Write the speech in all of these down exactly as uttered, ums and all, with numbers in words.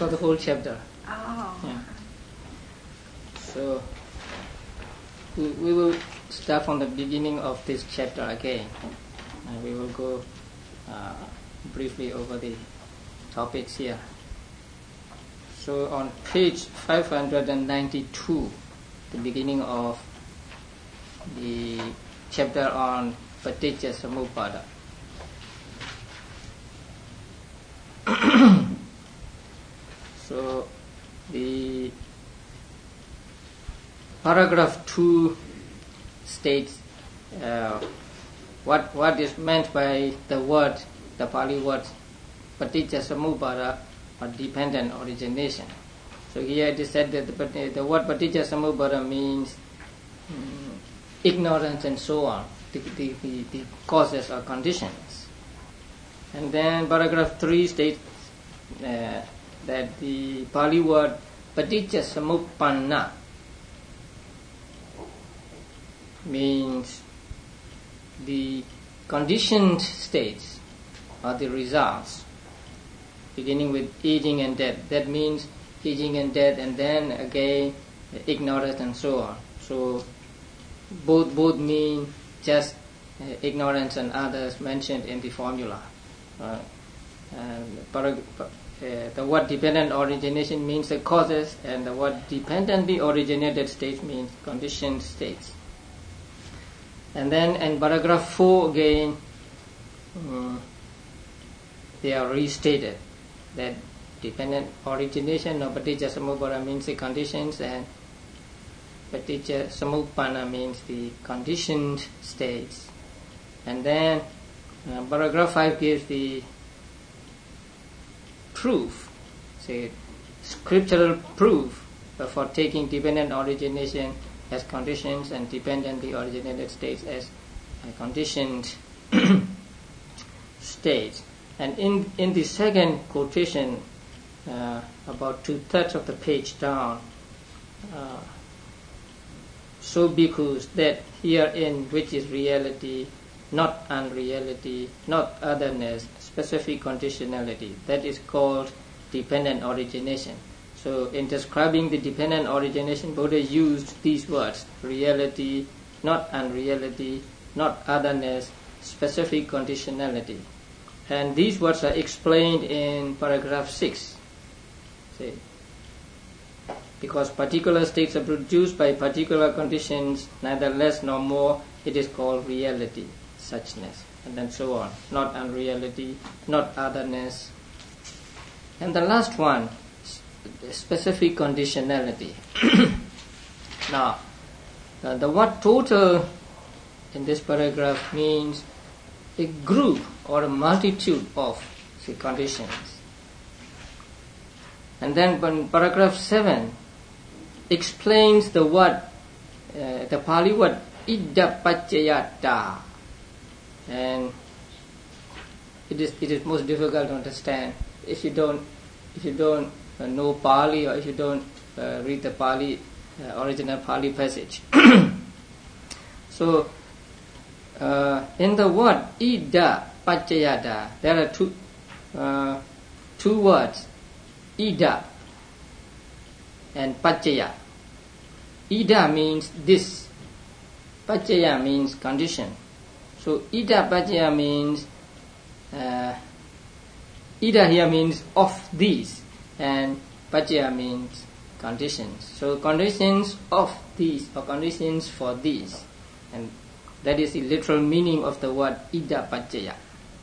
for the whole chapter. Oh. Yeah. So we, we will start from the beginning of this chapter again, and we will go uh, briefly over the topics here. So on page five hundred ninety-two, the beginning of the chapter on Paticca Samuppada. So the paragraph two states uh, what what is meant by the word, the Pali word Paticca Samuppada, or dependent origination. So here it is said that the, the word Paticca Samuppada means um, ignorance and so on, the, the, the, the causes or conditions. And then paragraph three states uh, that the Pali word Paticca Samuppanna means the conditioned states or the results, beginning with aging and death. That means aging and death, and then again ignorance and so on. So both both mean just uh, ignorance and others mentioned in the formula. Uh, and parag- uh, the word dependent origination means the causes, and the word dependently originated states means conditioned states. And then in paragraph four again, um, they are restated that dependent origination of Paticca Samuppada means the conditions, and Paticca Samuppanna means the conditioned states. And then uh, paragraph five gives the proof, say scriptural proof for taking dependent origination as conditions and dependently originated states as uh, conditioned states. And in, in the second quotation, uh, about two-thirds of the page down, uh, so bhikkhus, that herein which is reality, not unreality, not otherness, specific conditionality, that is called dependent origination. So in describing the dependent origination, Buddha used these words: reality, not unreality, not otherness, specific conditionality. And these words are explained in paragraph six. See, because particular states are produced by particular conditions, neither less nor more, it is called reality, suchness, and then so on. Not unreality, not otherness. And the last one, specific conditionality. Now, uh, the word total in this paragraph means a group or a multitude of say, conditions. And then when paragraph seven explains the word, uh, the Pali word idappaccayata, and it is it is most difficult to understand if you don't if you don't uh, know Pali, or if you don't uh, read the Pali uh, original Pali passage. So uh, in the word ida paccayata, there are two uh, two words, ida and paccaya. Ida means this, paccaya means condition. So ida paccaya means uh, ida here means of these, and paccaya means conditions. So conditions of these, or conditions for these, and that is the literal meaning of the word ida paccaya,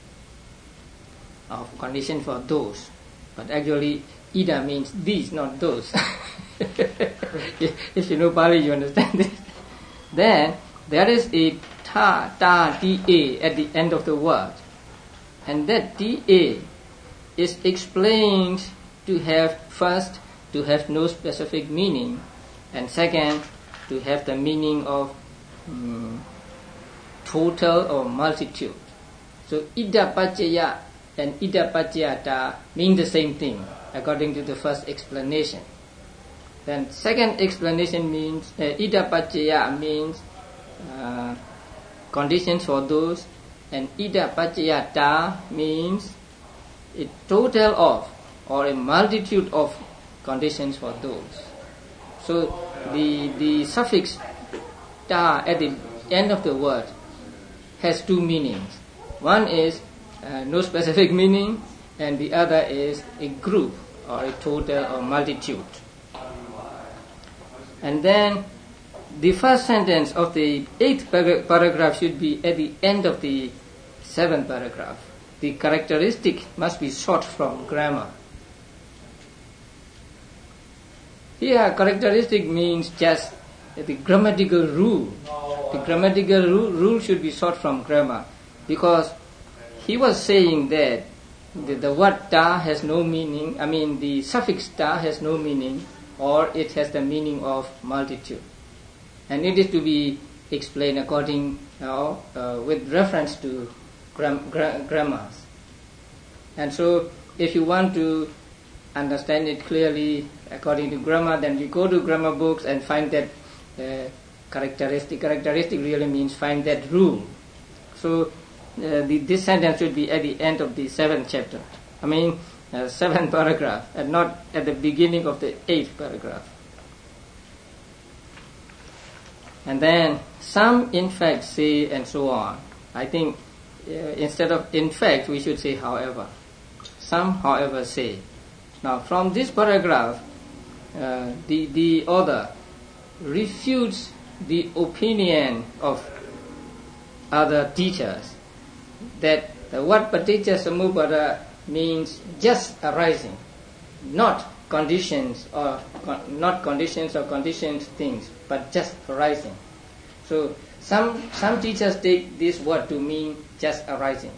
of condition for those. But actually ida means these, not those. If you know Pali, you understand this. Then there is a ta, ta, da at the end of the word, and that da is explained to have, first, to have no specific meaning, and second, to have the meaning of um, total or multitude. So ida paccaya and ida paccayata mean the same thing according to the first explanation. Then second explanation means uh, ida paccaya means uh, conditions for those, and ida paccayata means a total of or a multitude of conditions for those. So the the suffix ta at the end of the word has two meanings. One is uh, no specific meaning, and the other is a group or a total or multitude. And then the first sentence of the eighth par- paragraph should be at the end of the seventh paragraph. The characteristic must be short from grammar. Here, characteristic means just the grammatical rule. The grammatical rule, rule should be short from grammar, because he was saying that the, the word ta has no meaning, I mean the suffix ta has no meaning, or it has the meaning of multitude. And it is to be explained according, you know, uh, with reference to gram, gra- grammars. And so, if you want to understand it clearly according to grammar, then we go to grammar books and find that uh, characteristic. Characteristic really means find that rule. So, uh, the, this sentence should be at the end of the seventh chapter. I mean, uh, seventh paragraph, and not at the beginning of the eighth paragraph. And then, some in fact say, and so on. I think uh, instead of in fact, we should say however. Some, however, say. Now, from this paragraph, uh, the, the author refutes the opinion of other teachers that the word paticca samuppada means just arising, not conditions or con- not conditions or conditioned things, but just arising. So some some teachers take this word to mean just arising,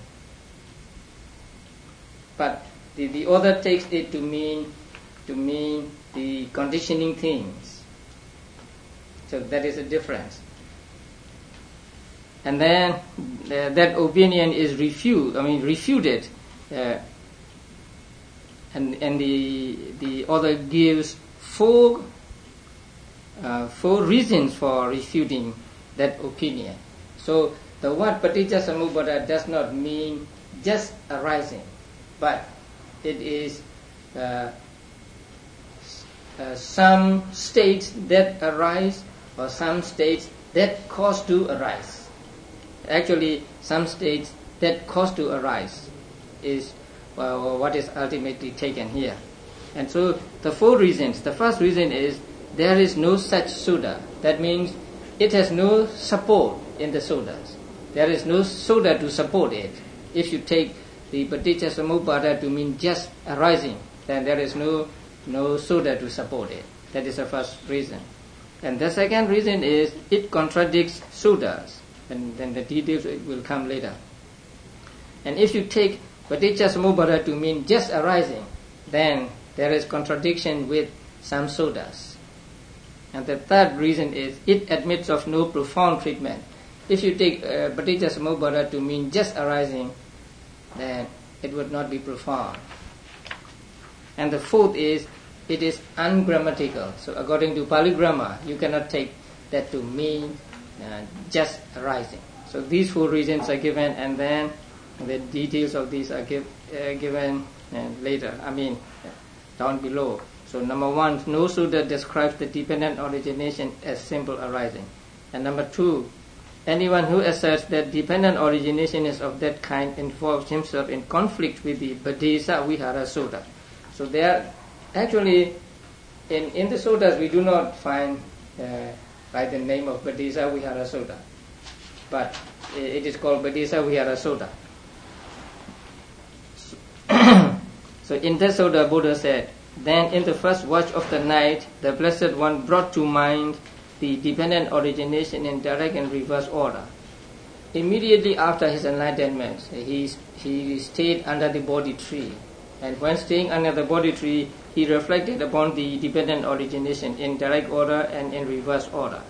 but the, the author takes it to mean to mean the conditioning things. So that is a difference. And then uh, that opinion is refuted. I mean refuted, uh, and and the the author gives four uh, four reasons for refuting that opinion. So the word paticca samuppada does not mean just arising, but it is uh, uh, some states that arise or some states that cause to arise. Actually, some states that cause to arise is uh, what is ultimately taken here. And so the four reasons. The first reason is there is no such Sutta. That means it has no support in the Suttas. There is no Sutta to support it. If you take the paticca samuppada to mean just arising, then there is no no Sutta to support it. That is the first reason. And the second reason is it contradicts Suttas. And then the details will come later. And if you take paticca samuppada to mean just arising, then there is contradiction with some suttas. And the third reason is it admits of no profound treatment. If you take uh, paticca samuppada to mean just arising, then it would not be profound. And the fourth is it is ungrammatical. So according to Pali grammar, you cannot take that to mean Uh, just arising. So these four reasons are given, and then the details of these are give, uh, given uh, later. I mean, uh, down below. So number one, no Sutta describes the dependent origination as simple arising. And number two, anyone who asserts that dependent origination is of that kind involves himself in conflict with the Badesa Vihara Sutta. So there, actually, in, in the Suttas we do not find uh, by the name of Badesa Vihara Sutta, but it is called Badesa Vihara Sutta. So, so in that Sutta, Buddha said, then in the first watch of the night, the Blessed One brought to mind the dependent origination in direct and reverse order. Immediately after his enlightenment, he, he stayed under the Bodhi tree. And when staying under the Bodhi tree, he reflected upon the dependent origination in direct order and in reverse order.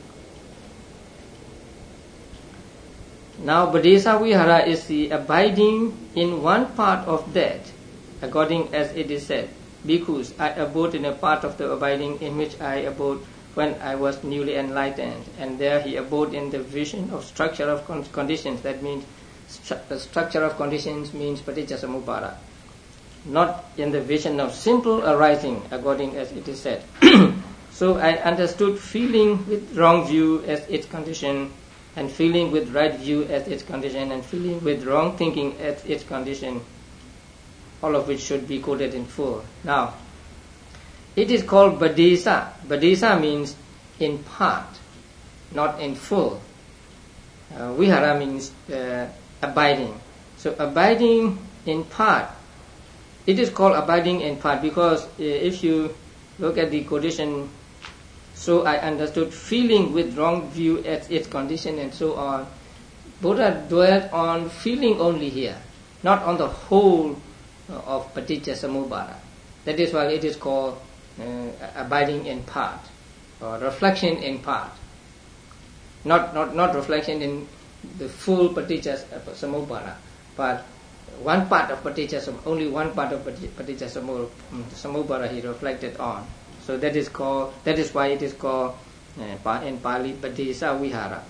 Now, Badesa Vihara is the abiding in one part of that, according as it is said, Bhikkhus, I abode in a part of the abiding in which I abode when I was newly enlightened, and there he abode in the vision of structure of con- conditions. That means stru- the structure of conditions means paticca samuppada. not in the vision of simple arising, according as it is said. So I understood feeling with wrong view as its condition, and feeling with right view as its condition, and feeling with wrong thinking as its condition, all of which should be quoted in full. Now, it is called Badesa. Badesa means in part, not in full. Uh, Vihara means uh, abiding. So abiding in part. It is called abiding in part because uh, if you look at the quotation, so I understood feeling with wrong view as its condition and so on. Buddha dwelt on feeling only here, not on the whole uh, of Paticca Samuppada. That is why it is called uh, abiding in part, or reflection in part. Not, not, not reflection in the full Paticca Samuppada, but one part of Paticca Samuppada, only one part of Paticca Samuppada he reflected on. So that is called. That is why it is called uh, in Pali Badesa Vihara.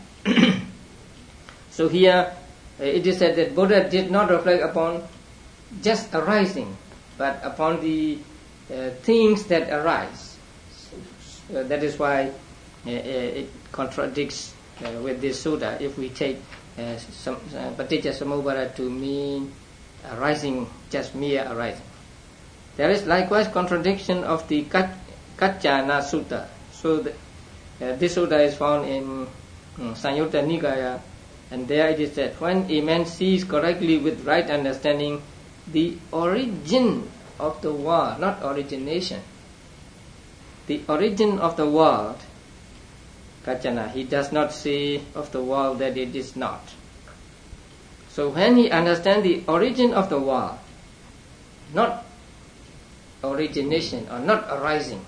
So here uh, it is said that Buddha did not reflect upon just arising, but upon the uh, things that arise. Uh, that is why uh, uh, it contradicts uh, with this sutta. If we take uh, some uh, Paticca Samuppada to mean arising, just mere arising, there is likewise contradiction of the Kat. Kaccana Sutta. So the, uh, this sutta is found in um, Sanyutta Nikaya, and there it is said, when a man sees correctly with right understanding the origin of the world, not origination, the origin of the world, Kaccana, he does not see of the world that it is not. So when he understands the origin of the world, not origination or not arising,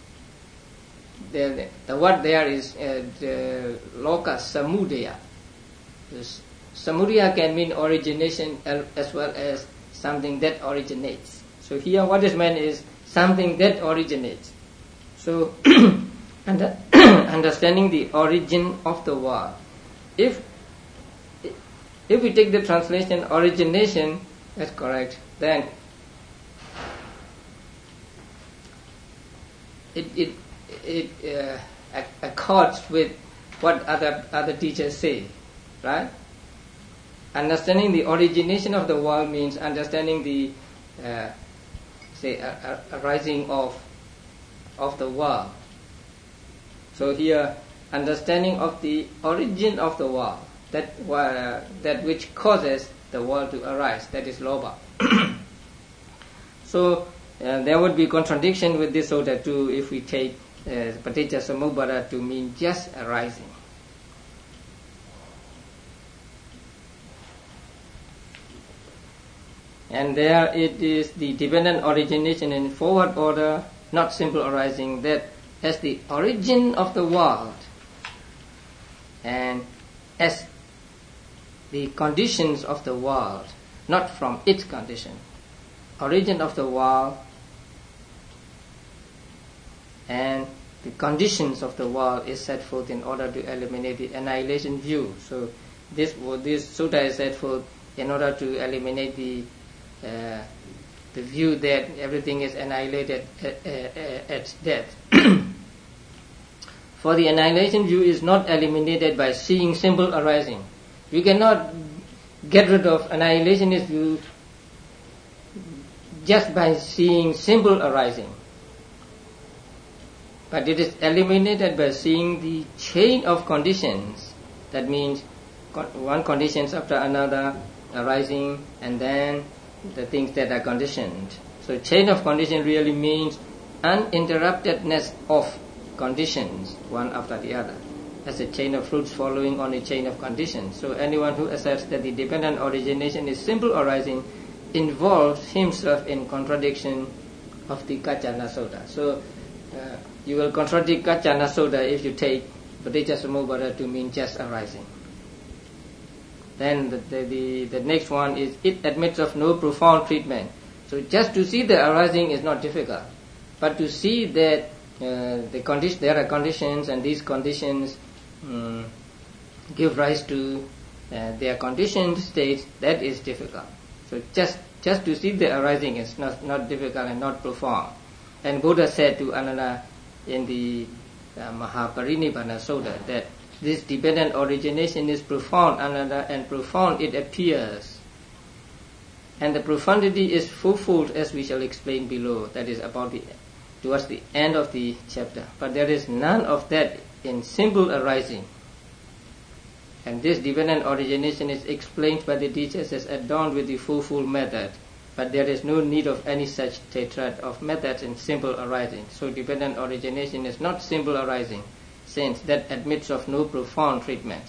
The, the word there is uh, the loka samudaya. This samudaya can mean origination as well as something that originates. So here what is meant is something that originates. So under, understanding the origin of the world. If if we take the translation origination as correct, then it it it uh, accords with what other other teachers say, right? Understanding the origination of the world means understanding the uh, say uh, arising of of the world. So here, understanding of the origin of the world, that uh, that which causes the world to arise, that is loba. So uh, there would be contradiction with this sutta too if we take Uh, Paticca Samuppada to mean just arising. And there it is the dependent origination in forward order, not simple arising, that as the origin of the world and as the conditions of the world, not from its condition. Origin of the world and the conditions of the world is set forth in order to eliminate the annihilation view. So this this sutta is set forth in order to eliminate the uh, the view that everything is annihilated at, at, at death. For the annihilation view is not eliminated by seeing simple arising. We cannot get rid of annihilationist view just by seeing simple arising. But it is eliminated by seeing the chain of conditions. That means one conditions after another arising, and then the things that are conditioned. So chain of condition really means uninterruptedness of conditions, one after the other, as a chain of fruits following on a chain of conditions. So anyone who asserts that the dependent origination is simple arising involves himself in contradiction of the Kaccana Sutta. So uh, you will contradict Kaccana Sutta if you take Paticca Samuppada to mean just arising. Then the, the, the, the next one is, it admits of no profound treatment. So just to see the arising is not difficult, but to see that uh, the condition, there are conditions, and these conditions um, give rise to uh, their conditioned states, that is difficult. So just just to see the arising is not, not difficult and not profound. And Buddha said to Ananda in the uh, Mahaparinibbana Sutta that this dependent origination is profound, Ananda, and profound it appears. And the profundity is fourfold, as we shall explain below. That is about the towards the end of the chapter. But there is none of that in simple arising. And this dependent origination is explained by the teachers as adorned with the fourfold method. But there is no need of any such tetrad of methods in simple arising. So dependent origination is not simple arising, since that admits of no profound treatment.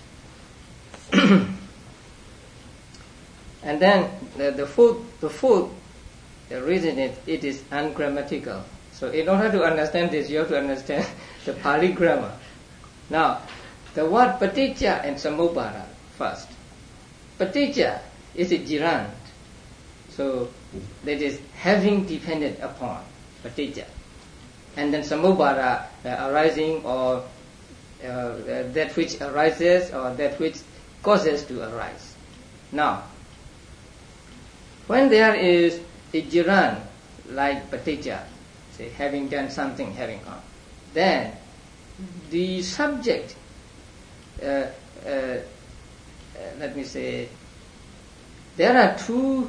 And then the, the fourth, the fourth the reason is it is ungrammatical. So in order to understand this, you have to understand the Pali grammar. Now, the word paticca and samubhada first. Paticca is a gerund. So that is having depended upon paticca. And then samubhada, uh, arising or uh, uh, that which arises or that which causes to arise. Now, when there is a gerund like paticca, say having done something, having on, then the subject, uh, uh, uh, let me say, there are two.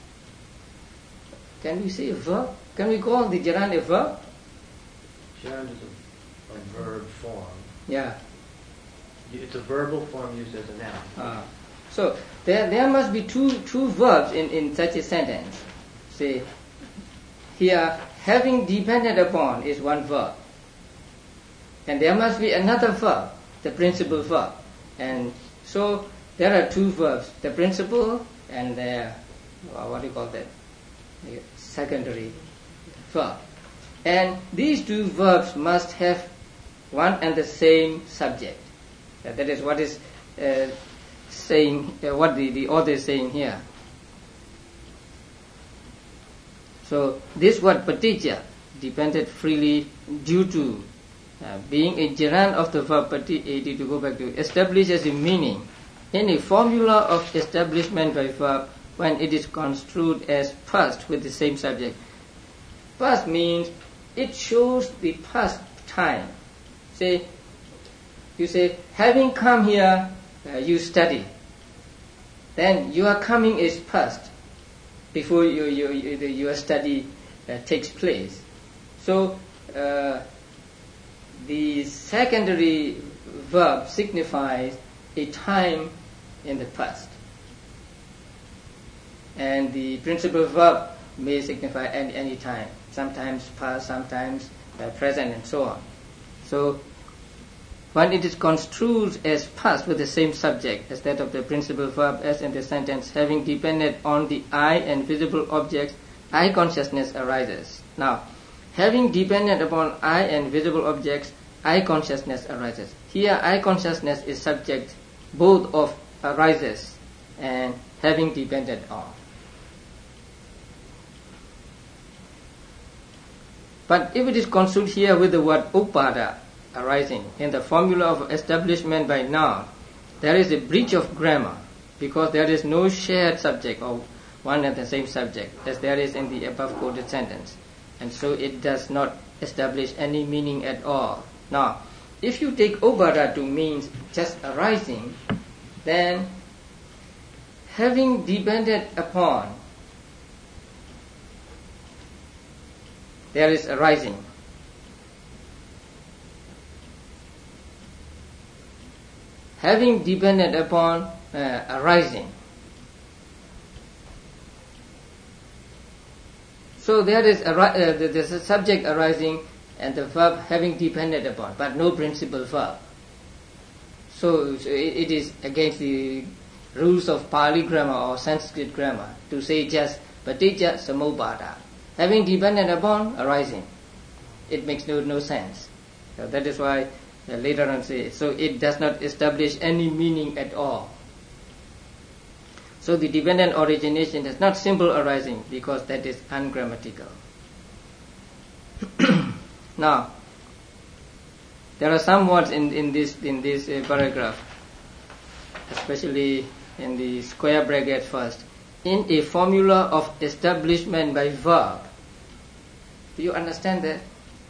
Can we say a verb? Can we call the gerund a verb? Gerund is a, a verb form. Yeah. It's a verbal form used as a noun. Uh, so there there must be two two verbs in, in such a sentence. Say here, having depended upon is one verb. And there must be another verb, the principal verb. And so there are two verbs, the principal and the, what do you call that? The secondary verb. And these two verbs must have one and the same subject. Uh, that is what is uh, saying, uh, what the, the author is saying here. So this word paticca depended freely due to uh, being a gerund of the verb paticca, to go back to, establishes a meaning in a formula of establishment by verb when it is construed as past with the same subject. Past means it shows the past time. Say, you say, having come here, uh, you study. Then your coming is past before you, you, you, your study uh, takes place. So uh, the secondary verb signifies a time in the past. And the principal verb may signify any, any time, sometimes past, sometimes uh, present, and so on. So when it is construed as past with the same subject as that of the principal verb, as in the sentence, having depended on the eye and visible objects, eye consciousness arises. Now, having depended upon eye and visible objects, eye consciousness arises. Here, eye consciousness is subject both of arises and having depended on. But if it is construed here with the word upada, arising, in the formula of establishment by noun, there is a breach of grammar, because there is no shared subject or one and the same subject as there is in the above quoted sentence, and so it does not establish any meaning at all. Now, if you take upada to mean just arising, then having depended upon, there is arising. Having depended upon uh, arising. So there is a, uh, there's a subject arising and the verb having depended upon, but no principal verb. So, so it, it is against the rules of Pali grammar or Sanskrit grammar to say just paticca samubhada. Having depended upon arising. It makes no, no sense. So that is why uh, later on say, so it does not establish any meaning at all. So the dependent origination is not simple arising, because that is ungrammatical. Now, there are some words in, in this in this uh, paragraph, especially in the square bracket first. in a formula of establishment by verb. Do you understand that?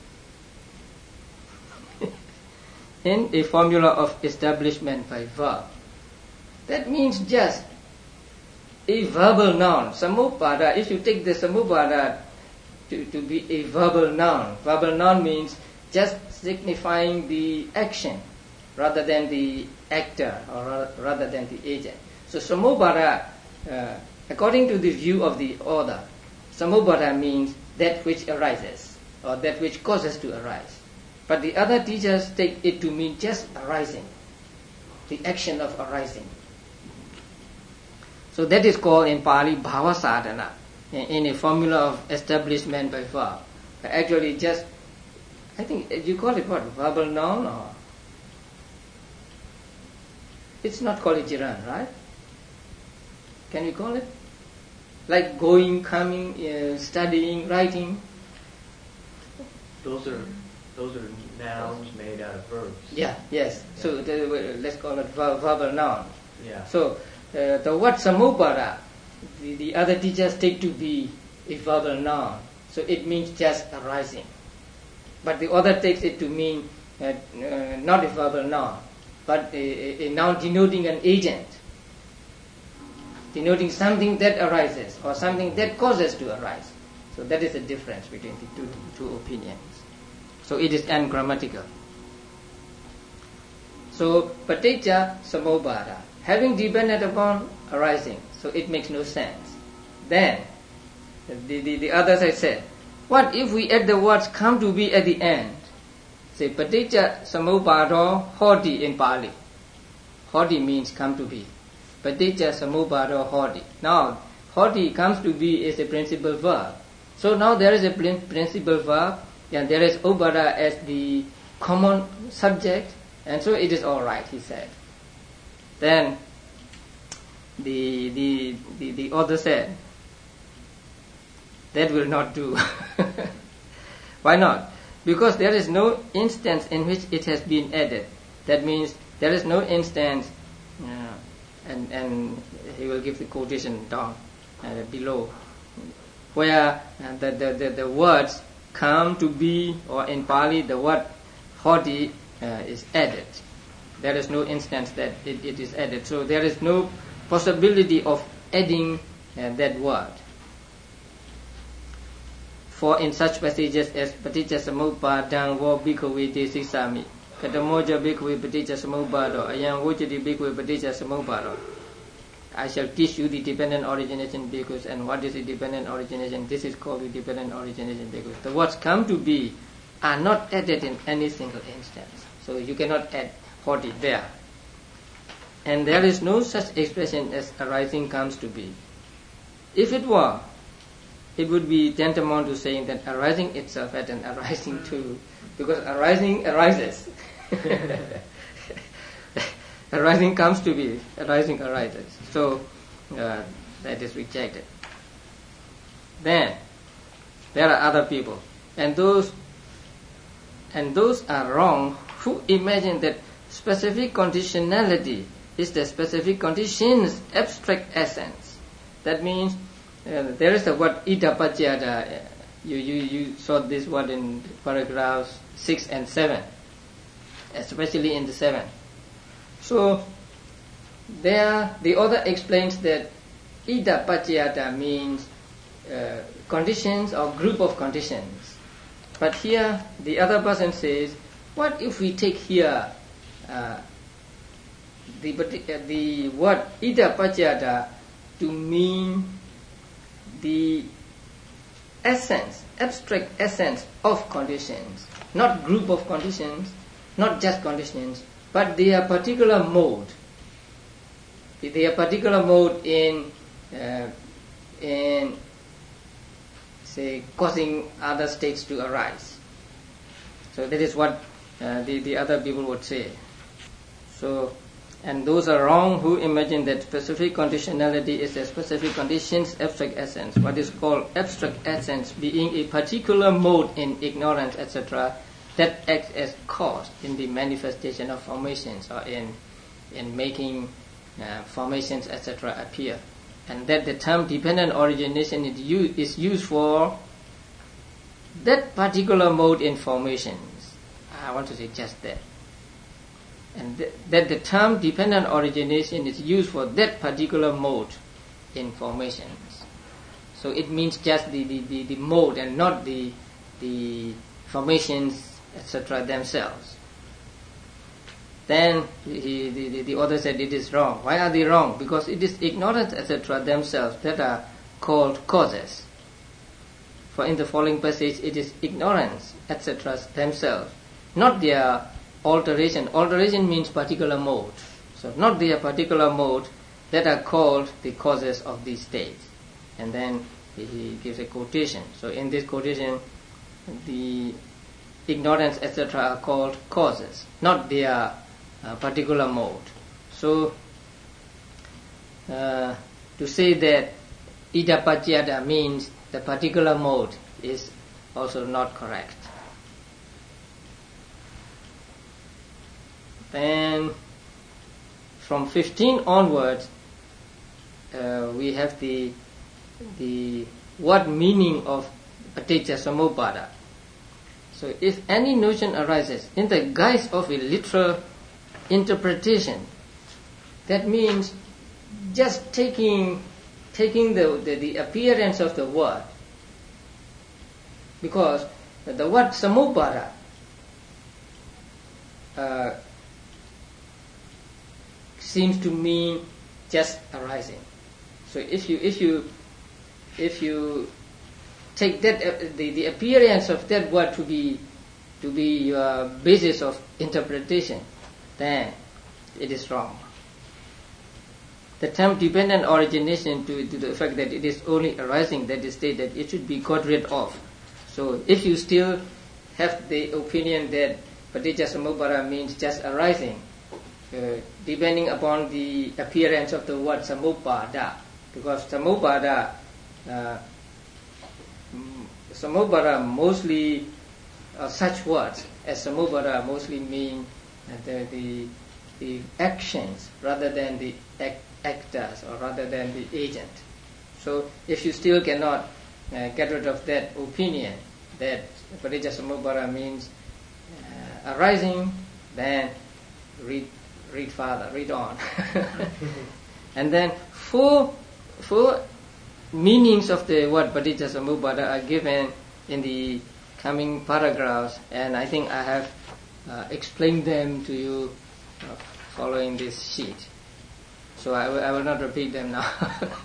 In a formula of establishment by verb. That means just a verbal noun. Samupada, if you take the samupada to, to be a verbal noun, verbal noun means just signifying the action rather than the actor or rather than the agent. So samupada, uh, according to the view of the author, samupada means that which arises or that which causes to arise. But the other teachers take it to mean just arising, the action of arising. So that is called in Pali bhava sadhana, in a formula of establishment by verb. Actually just, I think you call it what, verbal noun or? It's not called jiran, right? Can we call it? Like going, coming, uh, studying, writing. Those are those are nouns made out of verbs. Yeah, yes. Yeah. So the, let's call it ver- verbal noun. Yeah. So uh, the word samupada, the, the other teachers take to be a verbal noun. So it means just arising. But the other takes it to mean uh, uh, not a verbal noun, but a, a, a noun denoting an agent, denoting something that arises or something that causes to arise. So that is the difference between the two, two opinions. So it is ungrammatical. So paticca samuppada, having depended upon arising, so it makes no sense. Then the, the, the others I said, what if we add the words come to be at the end? Say paticca samuppada hoti in Pali. Hoti means come to be. Paticca samuppada hoti. Now hoti comes to be is a principal verb. So now there is a principal verb and there is upada as the common subject, and so it is all right, he said. Then the the the, the author said, that will not do. Why not? Because there is no instance in which it has been added. That means there is no instance, uh, and and he will give the quotation down uh, below, where uh, the, the, the, the words come to be, or in Pali the word hoti uh, is added. There is no instance that it, it is added. So there is no possibility of adding uh, that word. For in such passages as paticca samuppadang vo bhikkhave te siksami, katamoja bhikkhave paticca samuppado, ayam vojati bhikkhave paticca samuppado. I shall teach you the dependent origination bhikkhus. And what is the dependent origination? This is called the dependent origination bhikkhus. The words come to be are not added in any single instance. So you cannot add hoti there. And there is no such expression as arising comes to be. If it were, it would be tantamount to saying that arising itself had an arising too, because arising arises. Arising comes to be, arising arises. So uh, that is rejected. Then there are other people, and those and those are wrong who imagine that specific conditionality is the specific condition's abstract essence. That means uh, there is the word idappaccayata. Uh, you, you you saw this word in paragraphs six and seven, especially in the seven. So there the author explains that idappaccayata means uh, conditions or group of conditions. But here the other person says, what if we take here uh, the uh, the word idappaccayata to mean the essence, abstract essence of conditions, not group of conditions, not just conditions, but their particular mode. Their particular mode in uh, in say causing other states to arise. So that is what uh, the the other people would say. So, and those are wrong who imagine that specific conditionality is a specific condition's abstract essence. What is called abstract essence being a particular mode in ignorance, et cetera, that acts as cause in the manifestation of formations or in in making uh, formations, et cetera, appear. and that the term dependent origination is used, is used for that particular mode in formations. I want to say just that. And th- that the term dependent origination is used for that particular mode in formations. So it means just the, the, the, the mode and not the, the formations, et cetera themselves. Then he, the, the, the author said it is wrong. Why are they wrong? Because it is ignorance, et cetera themselves that are called causes. For in the following passage, it is ignorance, et cetera themselves, not their alteration. Alteration means particular mode. So not their particular mode that are called the causes of these states. And then he, he gives a quotation. So in this quotation, the ignorance, et cetera are called causes, not their uh, particular mode. So uh, to say that idappaccayata means the particular mode is also not correct. Then from fifteen onwards, uh, we have the the what meaning of paticca samuppada. So if any notion arises in the guise of a literal interpretation, that means just taking taking the, the, the appearance of the word, because the word samuppada uh, seems to mean just arising. So if you if you if you take that uh, the, the appearance of that word to be to be your basis of interpretation, then it is wrong. The term dependent origination to, to the effect that it is only arising, that is stated, it should be got rid of. So if you still have the opinion that paticca samuppada means just arising, uh, depending upon the appearance of the word samupada, because samupada uh, samuppada mostly uh, such words as samuppada mostly mean uh, the, the the actions rather than the act, actors or rather than the agent. So if you still cannot uh, get rid of that opinion that paticca samuppada means uh, arising, then read read further, read on. And then four four meanings of the word paticca samuppada are given in the coming paragraphs, and I think I have uh, explained them to you uh, following this sheet. So I, w- I will not repeat them now.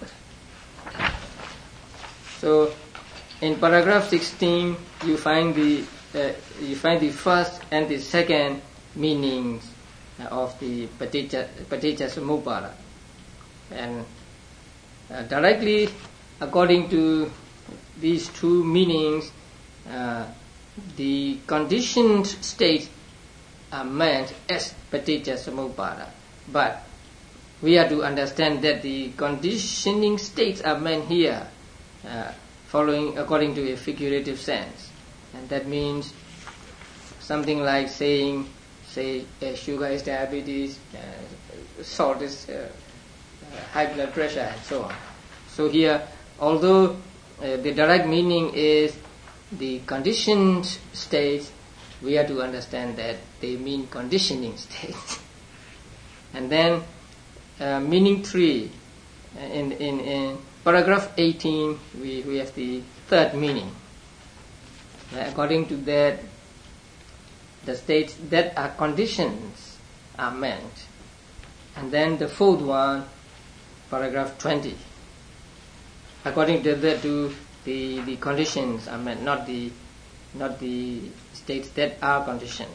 So in paragraph sixteen, you find the uh, you find the first and the second meanings of the paticca paticca samuppada, and uh, directly according to these two meanings, uh, the conditioned states are meant as paticca samuppada, but we are to understand that the conditioning states are meant here uh, following according to a figurative sense, and that means something like saying, say, uh, sugar is diabetes, uh, salt is uh, uh, high blood pressure, and so on. So here, although uh, the direct meaning is the conditioned states, we are to understand that they mean conditioning states. And then uh, meaning three, uh, in, in, in paragraph eighteen, we, we have the third meaning. Uh, according to that, the states that are conditions are meant. And then the fourth one, paragraph twenty. According to that, to the, the conditions are meant, not the not the states that are conditioned.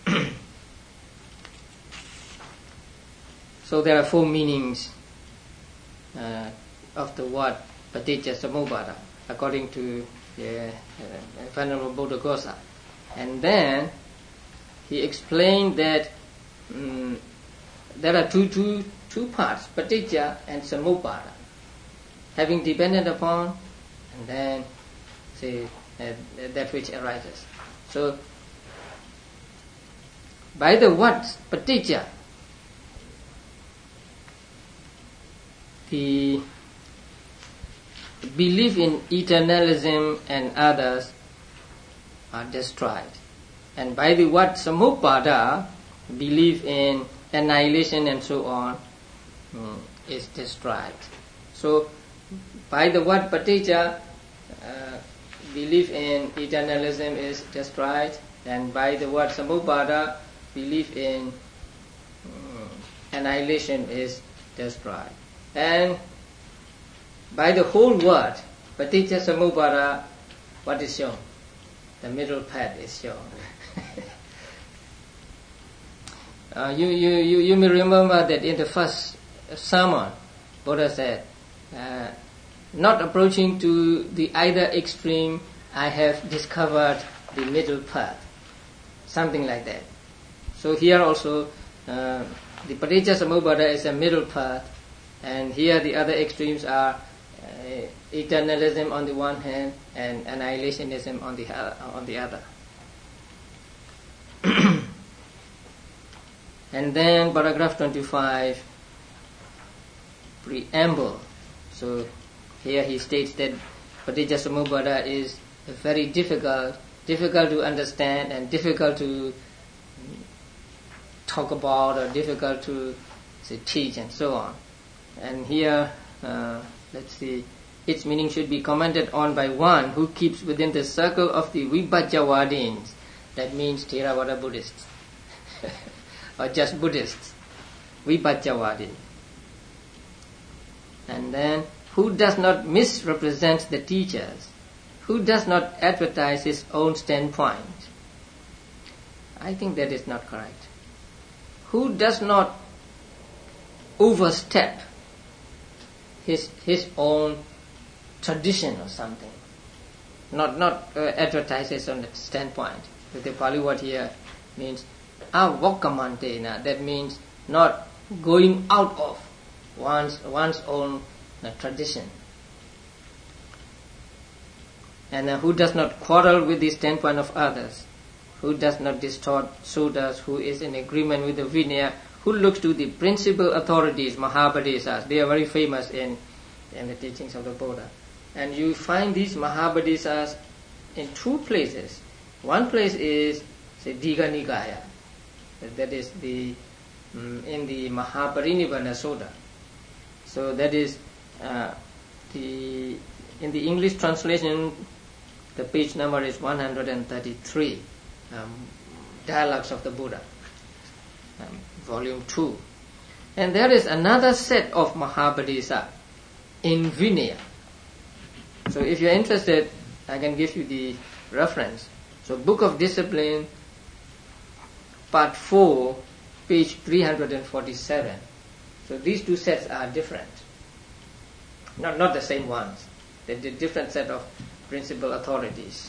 So there are four meanings uh, of the word paticca samuppada according to the uh, Venerable Buddhaghosa. And then he explained that um, there are two, two, two parts, paticca and samuppada, having dependent upon, and then say uh, that which arises. So by the word paticca, the belief in eternalism and others are destroyed. And by the word samuppada, belief in annihilation and so on um, is destroyed. So by the word paticca, uh, belief in eternalism is destroyed, and by the word samuppada, belief in um, annihilation is destroyed. And by the whole word paticca samuppada, what is shown? The middle path is shown. uh, you, you, you, you may remember that in the first sermon, Buddha said, uh, not approaching to the either extreme, I have discovered the middle path. Something like that. So here also, uh, the paticca samuppada is a middle path, and here the other extremes are uh, eternalism on the one hand and annihilationism on the uh, on the other. And then paragraph twenty-five, preamble. So here he states that paticca samuppada is very difficult, difficult to understand and difficult to talk about or difficult to say, teach and so on. And here, uh, let's see, its meaning should be commented on by one who keeps within the circle of the Vibhajyavadins. That means Theravada Buddhists or just Buddhists, Vibhajyavadi. And then, who does not misrepresent the teachers, who does not advertise his own standpoint. I think that is not correct. Who does not overstep his his own tradition or something. Not not uh, advertise his own standpoint. With the Pali word here means avokkamantena. That means not going out of one's one's own uh, tradition. And uh, who does not quarrel with the standpoint of others, who does not distort, so does, who is in agreement with the Vinaya, who looks to the principal authorities, Mahabodhisas. They are very famous in, in the teachings of the Buddha. And you find these Mahabodhisas in two places. One place is, say, Digha Nikaya. That is the um, in the Mahaparinibbana Sutta. So that is uh, the in the English translation, the page number is one hundred thirty-three. Um, Dialogues of the Buddha, um, volume two. And there is another set of Mahabodhisa in Vinaya. So if you are interested, I can give you the reference. So Book of Discipline, part four, page three hundred forty-seven. So these two sets are different. Not, not the same ones. They're the different set of principal authorities.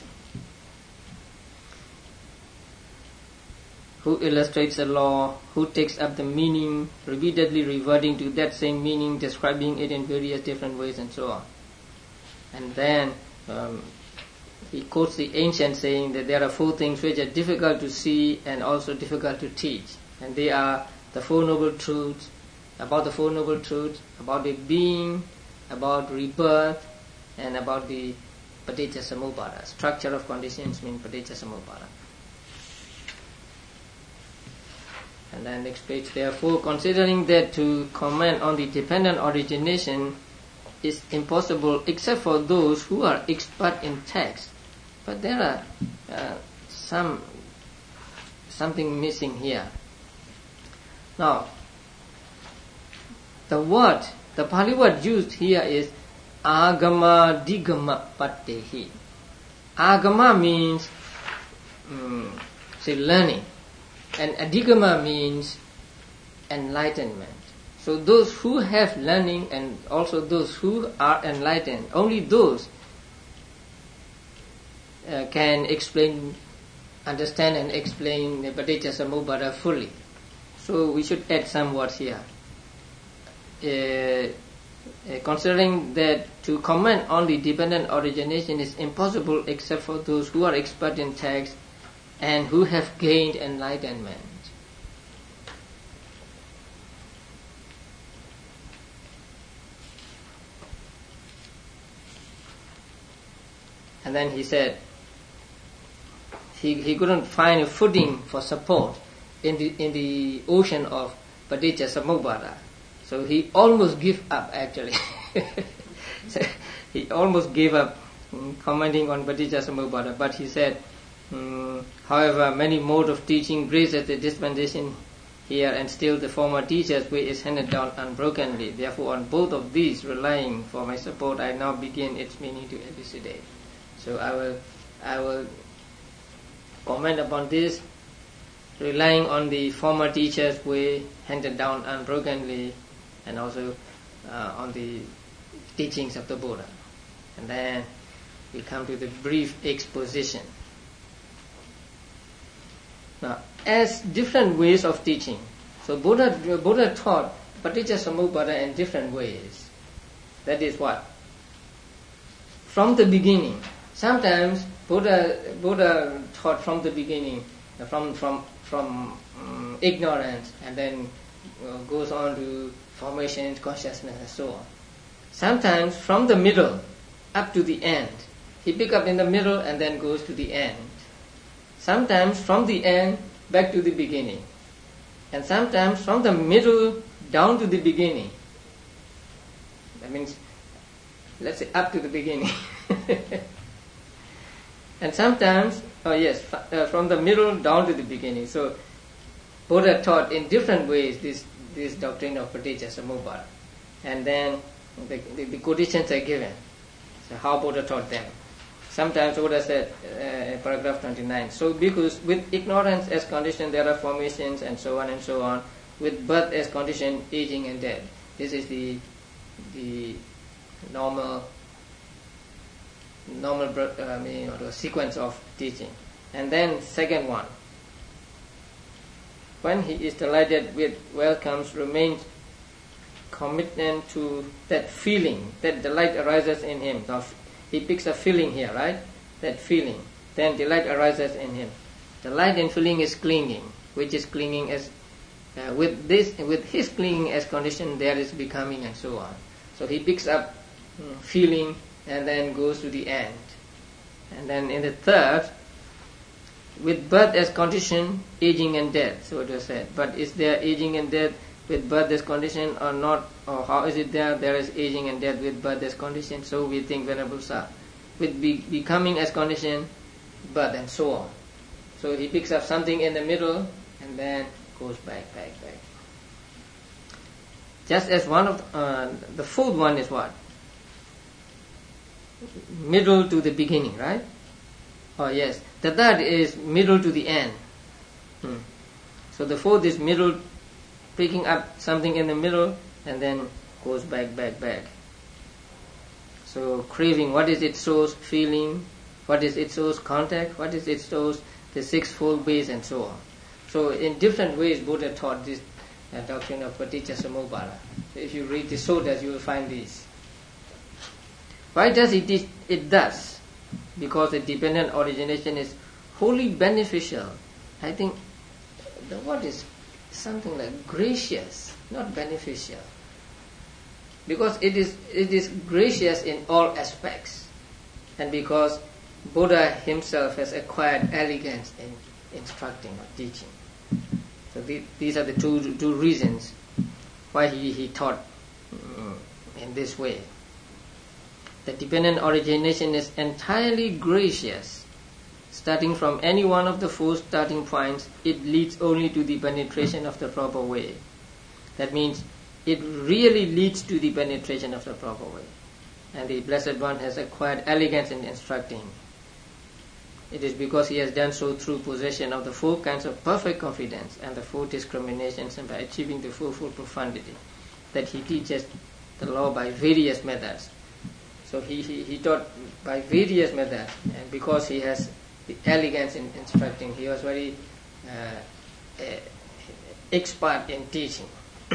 Who illustrates the law, who takes up the meaning, repeatedly reverting to that same meaning, describing it in various different ways and so on. And then um, he quotes the ancient saying that there are four things which are difficult to see and also difficult to teach. And they are the Four Noble Truths, about the Four Noble Truths, about the being, about rebirth, and about the Paticca Samuppada. Structure of conditions mean Paticca Samuppada. And then next page, therefore, considering that to comment on the dependent origination is impossible except for those who are expert in text. But there are uh, some something missing here. Now, the word, the Pali word used here is agama digama pattehi. Agama means, um, say, learning. And adigama means enlightenment. So those who have learning and also those who are enlightened, only those uh, can explain, understand and explain the Paticca Samuppada fully. So we should add some words here. Uh, uh, considering that to comment on the dependent origination is impossible except for those who are expert in text and who have gained enlightenment. And then he said he he couldn't find a footing for support in the in the ocean of Paticca Samuppada. So he almost gave up actually. So he almost gave up um, commenting on Paticca Samuppada, but he said, um, however, many modes of teaching grace at the dispensation here, and still the former teacher's way is handed down unbrokenly. Therefore, on both of these, relying for my support, I now begin its meaning to elucidate. So I will, I will comment upon this, relying on the former teacher's way handed down unbrokenly, and also uh, on the teachings of the Buddha. And then we come to the brief exposition. Now, as different ways of teaching, so Buddha, Buddha taught Paticca Samuppada in different ways. That is what? From the beginning. Sometimes Buddha, Buddha taught from the beginning, from from from um, ignorance, and then uh, goes on to formation, consciousness, and so on. Sometimes from the middle up to the end. He picks up in the middle and then goes to the end. Sometimes from the end back to the beginning. And sometimes from the middle down to the beginning. That means, let's say up to the beginning. And sometimes, oh yes, uh, from the middle down to the beginning. So Buddha taught in different ways this, this doctrine of Paticca Samuppada. And then the, the, the quotations are given. So how Buddha taught them. Sometimes Buddha said, uh, paragraph twenty-nine, so because with ignorance as condition there are formations and so on and so on, with birth as condition, aging and death. This is the the normal normal uh, I mean, or the sequence of teaching. And then second one, when he is delighted with welcomes, remains commitment to that feeling, that delight arises in him. Now, he picks a feeling here, right? That feeling. Then delight arises in him. Delight in feeling is clinging, which is clinging as uh, with this, with his clinging as condition, there is becoming and so on. So he picks up um, feeling and then goes to the end. And then in the third, with birth as condition, aging and death. So it was said. But is there aging and death with birth as condition or not? Or how is it there? There is aging and death with birth as condition. So we think Venerable Sa. With be, becoming as condition, birth and so on. So he picks up something in the middle and then goes back, back, back. Just as one of the, uh, the fourth one is what? Middle to the beginning, right? Oh yes. The third is middle to the end. Hmm. So the fourth is middle, picking up something in the middle and then goes back, back, back. So craving, what is its source? Feeling. What is its source? Contact. What is its source? The sixfold base and so on. So in different ways Buddha taught this uh, doctrine of Paticca Samuppada. So if you read the Suttas you will find this. Why does he teach it thus? Because the dependent origination is wholly beneficial. I think the word is something like gracious, not beneficial. Because it is it is gracious in all aspects. And because Buddha himself has acquired elegance in instructing or teaching. So the, these are the two two reasons why he, he taught um, in this way. The dependent origination is entirely gracious. Starting from any one of the four starting points, it leads only to the penetration of the proper way. That means it really leads to the penetration of the proper way. And the Blessed One has acquired elegance in instructing. It is because he has done so through possession of the four kinds of perfect confidence and the four discriminations, and by achieving the fourfold profundity, that he teaches the law by various methods. So he, he, he taught by various methods, and because he has the elegance in instructing, he was very uh, uh, expert in teaching.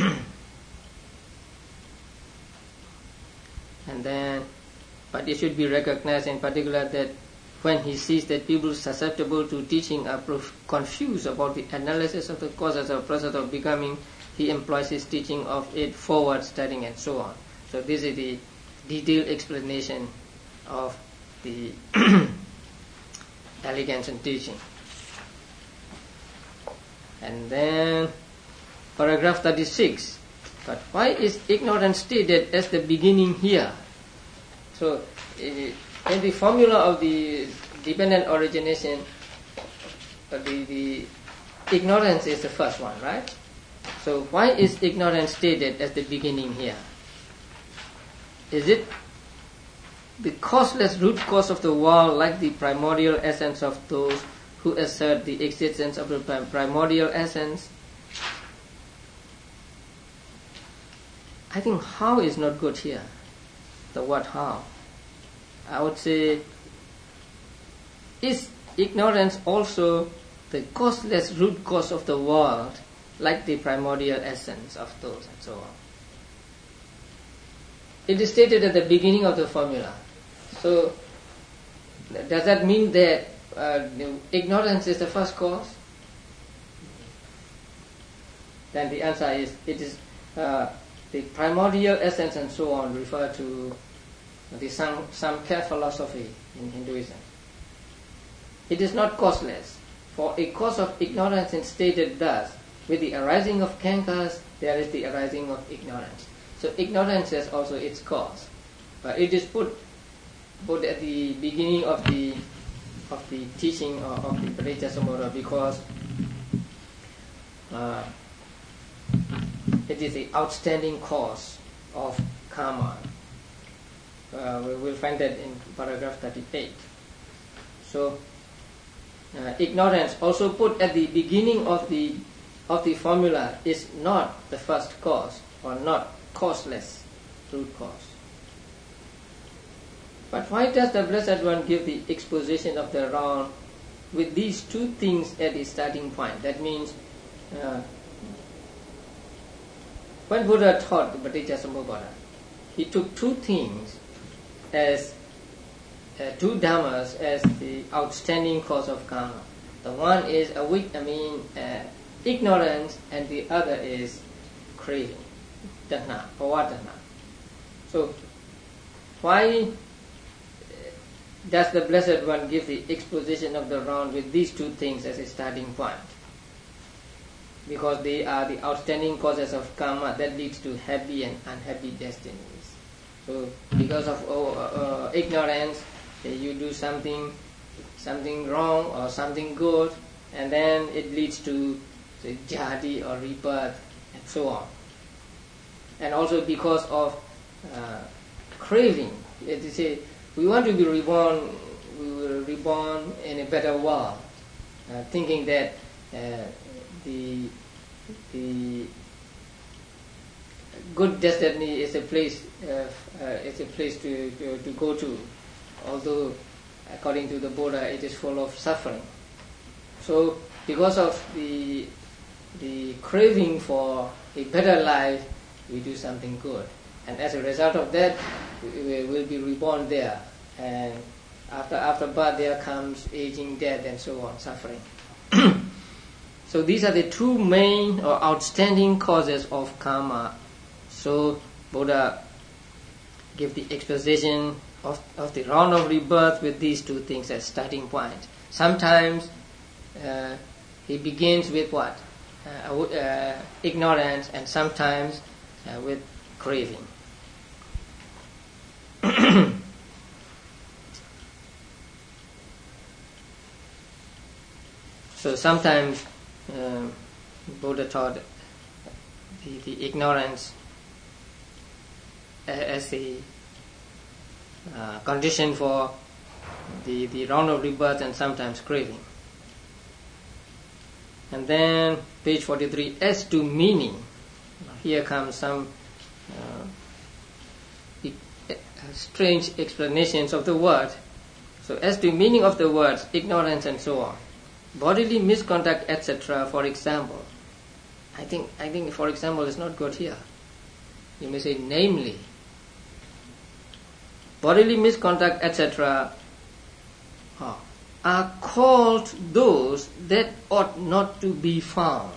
And then, but it should be recognized in particular that when he sees that people susceptible to teaching are prof- confused about the analysis of the causes or process of becoming, he employs his teaching of it forward, studying and so on. So this is the detailed explanation of the elegance in teaching. And then paragraph thirty-six. But why is ignorance stated as the beginning here? So in the formula of the dependent origination, uh, the, the ignorance is the first one, right? So why is ignorance stated as the beginning here? Is it the causeless root cause of the world, like the primordial essence of those who assert the existence of the primordial essence? I think how is not good here. The word how. I would say, is ignorance also the causeless root cause of the world, like the primordial essence of those, and so on? It is stated at the beginning of the formula. So, does that mean that uh, ignorance is the first cause? Then the answer is, it is uh, the primordial essence and so on refer to the Sam- Samkhya philosophy in Hinduism. It is not causeless, for a cause of ignorance is stated thus: with the arising of Khankas, there is the arising of ignorance. So ignorance is also its cause, but it is put put at the beginning of the of the teaching of, of the Paticcasamuppada because uh, it is the outstanding cause of karma. Uh, we will find that in paragraph thirty-eight. So uh, ignorance, also put at the beginning of the of the formula, is not the first cause, or not causeless root cause. But why does the Blessed One give the exposition of the round with these two things at the starting point? That means uh, when Buddha taught the Paticcasamuppada, he took two things as uh, two dhammas as the outstanding cause of karma. The one is a weak, I mean uh, ignorance, and the other is craving, tanha, bhava-tanha. So why does the Blessed One give the exposition of the round with these two things as a starting point? Because they are the outstanding causes of karma that leads to happy and unhappy destinies. So because of oh, uh, ignorance, uh, you do something something wrong or something good, and then it leads to say, jati or rebirth, and so on. And also because of uh, craving, it is a, we want to be reborn, we will reborn in a better world, uh, thinking that uh, the the good destiny is a place uh, uh, is a place to, to to go to, although according to the Buddha it is full of suffering. So because of the the craving for a better life, we do something good, and as a result of that, we will be reborn there. And after after birth, there comes aging, death, and so on, suffering. So these are the two main or outstanding causes of karma. So Buddha gave the exposition of, of the round of rebirth with these two things as starting point. Sometimes uh, he begins with what? Uh, uh, ignorance, and sometimes uh, with craving. So sometimes uh, Buddha taught the, the ignorance as the uh, condition for the, the round of rebirth, and sometimes craving. And then page forty-three, as to meaning, here comes some uh, strange explanations of the word. So as to meaning of the words, ignorance and so on. Bodily misconduct, et cetera, for example. I think, I think for example is not good here. You may say namely. Bodily misconduct, et cetera oh, are called those that ought not to be found.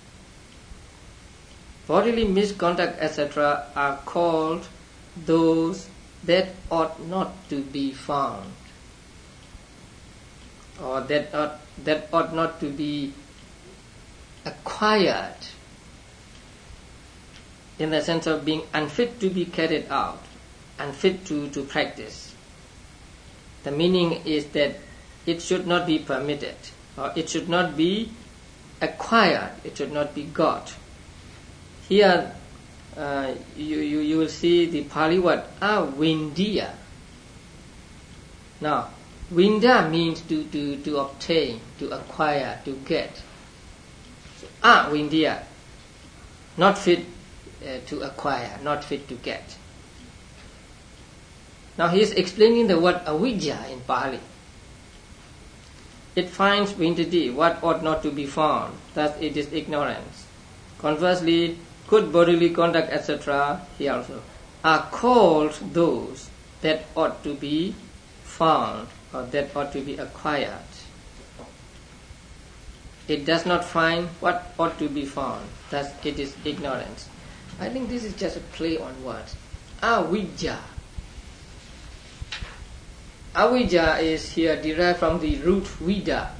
Bodily misconduct, et cetera are called those that ought not to be found. or that ought, that ought not to be acquired, in the sense of being unfit to be carried out, unfit to, to practice. The meaning is that it should not be permitted, or it should not be acquired, it should not be got. Here uh, you, you, you will see the Pali word avindya. Now, vinda means to, to, to obtain, to acquire, to get. So, avindya, not fit uh, to acquire, not fit to get. Now he is explaining the word avidya in Pali. It finds vindati, what ought not to be found, thus it is ignorance. Conversely, good bodily conduct, et cetera, here also, are called those that ought to be found, or that ought to be acquired. It does not find what ought to be found, thus it is ignorance. I think this is just a play on words. Avidya. Avidya is here derived from the root vida,